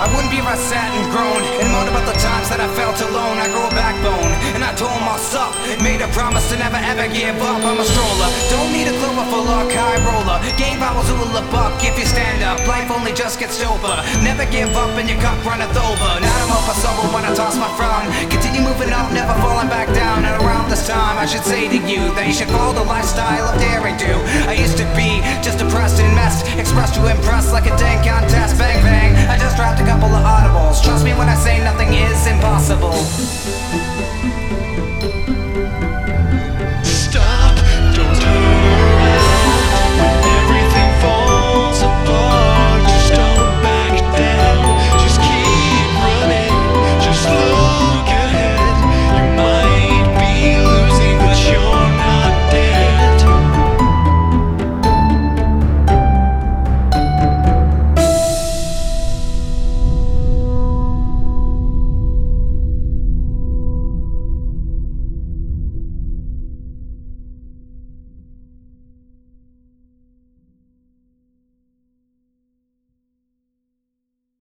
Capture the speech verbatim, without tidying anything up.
wouldn't be if I sat and groaned and moaned about the times that I felt alone. I grew a backbone and I told myself, made a promise to never ever give up. I'm a stroller, don't need a clover for luck, high roller. Game vowels who will look buck if you stand up. Life only just gets sober. Never give up and your cup runneth over. Now I'm up for sober when I toss my frown. Continue moving up, never falling back down. And around this time I should say to you that you should follow the lifestyle of daring do. I used to be just depressed and messed, expressed to impress like a dang contest. Bang bang, I just dropped a couple of audibles. Trust me when I say nothing is impossible.